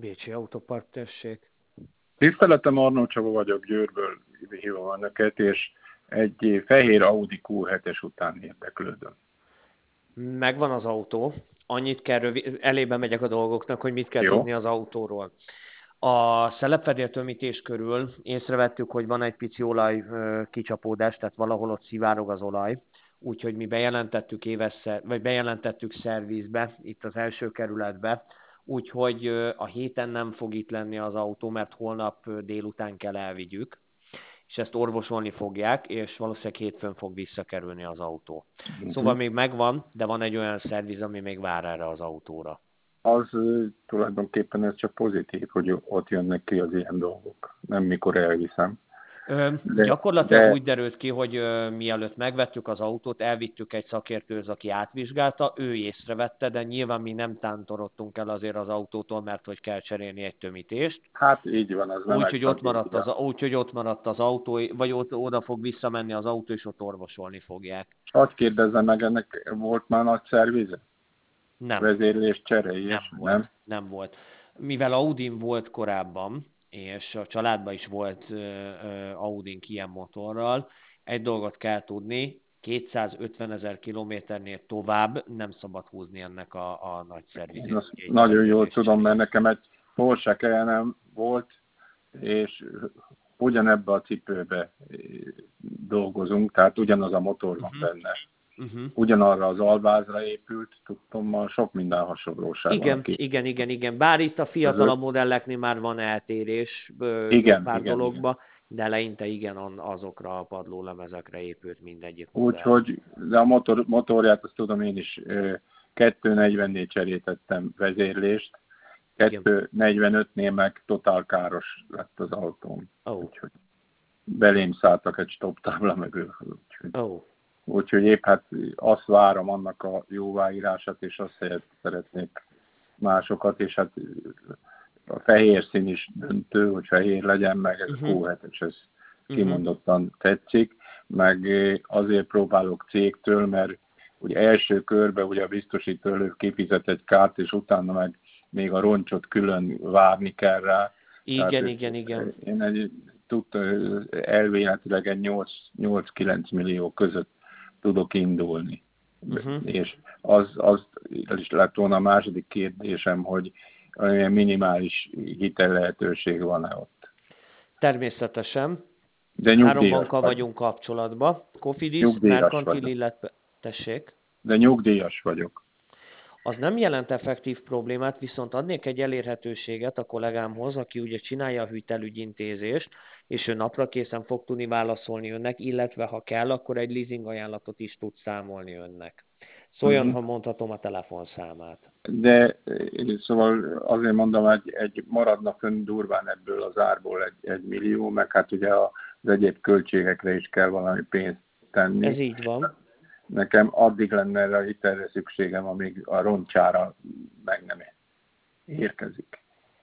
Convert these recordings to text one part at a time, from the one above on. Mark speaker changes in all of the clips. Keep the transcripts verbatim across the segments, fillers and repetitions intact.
Speaker 1: Bécsi Autopark, tessék.
Speaker 2: Tiszteletem, Arnold Csaba vagyok, Győrből hívom önöket, és egy fehér Audi kú hetes után érdeklődöm.
Speaker 1: Megvan az autó. Annyit kell, rövid, elébe megyek a dolgoknak, hogy mit kell
Speaker 2: Jó.
Speaker 1: tudni az autóról. A szelepfedéltömítés körül észrevettük, hogy van egy pici olaj kicsapódás, tehát valahol ott szivárog az olaj. Úgyhogy mi bejelentettük évesszer, vagy bejelentettük szervizbe, itt az első kerületbe, úgyhogy a héten nem fog itt lenni az autó, mert holnap délután kell elvigyük, és ezt orvosolni fogják, és valószínűleg hétfőn fog visszakerülni az autó. Uh-huh. Szóval még megvan, de van egy olyan szerviz, ami még vár erre az autóra.
Speaker 2: Az tulajdonképpen ez csak pozitív, hogy ott jönnek ki az ilyen dolgok, nem mikor elviszem.
Speaker 1: Ö, de, gyakorlatilag de... úgy derült ki, hogy ö, mielőtt megvettük az autót, elvittük egy szakértőhöz, aki átvizsgálta, ő észrevette, de nyilván mi nem tántorodtunk el azért az autótól, mert hogy kell cserélni egy tömítést.
Speaker 2: Hát így van, az nem
Speaker 1: Úgyhogy ott, maradt az, úgy, ott maradt az autó, vagy ott, oda fog visszamenni az autó, és ott orvosolni fogják.
Speaker 2: Hadd kérdezzem meg, ennek volt már nagy szervize?
Speaker 1: Nem.
Speaker 2: Vezérlés, csere,
Speaker 1: nem, volt, nem? nem volt. Mivel Audin volt korábban, és a családban is volt uh, Audink ilyen motorral, egy dolgot kell tudni, kétszázötven ezer kilométernél tovább nem szabad húzni ennek a, a nagy szervizét.
Speaker 2: Nagyon jól tudom, mert nekem egy Porsche Cayenne volt, és ugyanebbe a cipőbe dolgozunk, tehát ugyanaz a motor van uh-huh. benne. Uh-huh. Ugyanarra az alvázra épült, tudtam, sok minden hasonlóság
Speaker 1: igen,
Speaker 2: van. Ki.
Speaker 1: Igen, igen, igen. Bár itt a fiatalabb modelleknél már van eltérés igen, pár igen, dologba, igen. De eleinte igen, azokra a padlólemezekre épült mindegyik.
Speaker 2: Úgyhogy, de a motor, motorját azt tudom én is, kettő negyvennél cserétettem vezérlést, kettő negyvenötnél meg totál káros lett az autóm.
Speaker 1: Oh.
Speaker 2: Úgyhogy belém szálltak egy stop tábla mögül. Úgyhogy,
Speaker 1: oh.
Speaker 2: úgyhogy épp hát azt várom annak a jóváírását, és azt szeretnék másokat, és hát a fehér szín is döntő, hogy fehér legyen, meg ez uh-huh. a kú hetes, ez uh-huh. kimondottan tetszik, meg azért próbálok cégtől, mert ugye első körben ugye a biztosító kifizet egy kárt, és utána meg még a roncsot külön várni kell rá.
Speaker 1: Igen, Tehát igen, igen.
Speaker 2: Én egy, tudta, elvéletileg egy nyolc-kilenc millió között tudok indulni. Uh-huh. És az, az is lett volna a második kérdésem, hogy olyan minimális hitel lehetőség van-e ott?
Speaker 1: Természetesen.
Speaker 2: De
Speaker 1: Három bankkal vagyunk kapcsolatban. Cofidis, Mercantil, illetve... Tessék?
Speaker 2: De nyugdíjas vagyok.
Speaker 1: Az nem jelent effektív problémát, viszont adnék egy elérhetőséget a kollégámhoz, aki ugye csinálja a hitelügyintézést, és ő napra készen fog tudni válaszolni önnek, illetve ha kell, akkor egy leasing ajánlatot is tud számolni önnek. Szóljon, uh-huh. ha mondhatom a telefonszámát.
Speaker 2: De szóval azért mondom, egy, egy maradna fönn durván ebből az árból egy, egy millió, meg hát ugye az egyéb költségekre is kell valami pénzt tenni.
Speaker 1: Ez így van.
Speaker 2: Nekem addig lenne erre a hitelre szükségem, amíg a roncsára meg nem érkezik.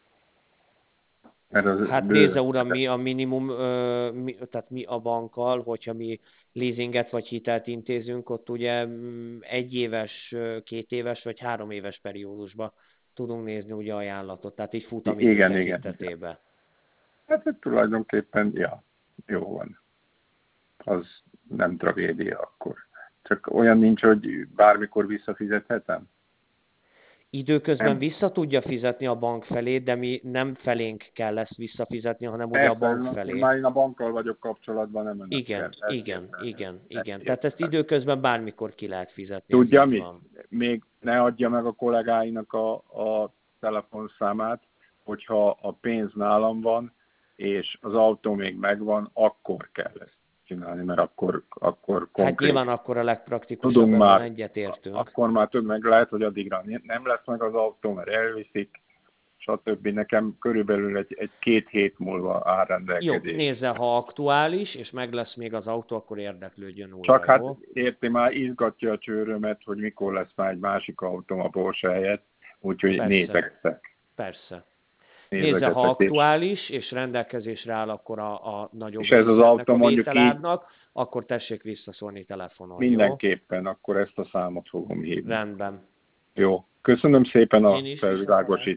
Speaker 1: Hát bő... nézze uram, mi a minimum, ö, mi, tehát mi a bankkal, hogyha mi leasinget vagy hitelt intézünk, ott ugye egy éves, két éves vagy három éves periódusban tudunk nézni ugye ajánlatot, tehát így futamidő
Speaker 2: igen,
Speaker 1: tekintetében.
Speaker 2: Igen. Hát ez tulajdonképpen, ja, jó van. Az nem tragédia akkor. Csak olyan nincs, hogy bármikor visszafizethetem?
Speaker 1: Időközben nem. Vissza tudja fizetni a bank felé, de mi nem felénk kell ezt visszafizetni, hanem ugye a bank felé.
Speaker 2: Már én a bankkal vagyok kapcsolatban, nem önök
Speaker 1: Igen,
Speaker 2: kell.
Speaker 1: igen, értem. igen, igen. Tehát ezt időközben bármikor ki lehet fizetni.
Speaker 2: Tudja mit? Van. Még ne adja meg a kollégáinak a, a telefonszámát, hogyha a pénz nálam van, és az autó még megvan, akkor kell ezt csinálni, mert akkor, akkor konkrét.
Speaker 1: Hát nyilván akkor a legpraktikusabb,
Speaker 2: már,
Speaker 1: egyetértünk.
Speaker 2: Akkor már több meg lehet, hogy addigra nem lesz meg az autó, mert elviszik, stb. Nekem körülbelül egy, egy két hét múlva áll rendelkezés.
Speaker 1: Jó, nézze, ha aktuális, és meg lesz még az autó, akkor érdeklődjön újra.
Speaker 2: Csak hát
Speaker 1: jó?
Speaker 2: érti, már izgatja a csőrömet, hogy mikor lesz már egy másik autóm a Porsche helyett, úgyhogy nézektek.
Speaker 1: Persze. Nézze, ha aktuális és rendelkezésre áll, akkor a, a nagyobb
Speaker 2: és ez az autó mondjuk így,
Speaker 1: akkor tessék visszaszólni telefonon.
Speaker 2: Mindenképpen,
Speaker 1: jó?
Speaker 2: Akkor ezt a számot fogom hívni.
Speaker 1: Rendben.
Speaker 2: Jó. Köszönöm szépen a felvilágosítást.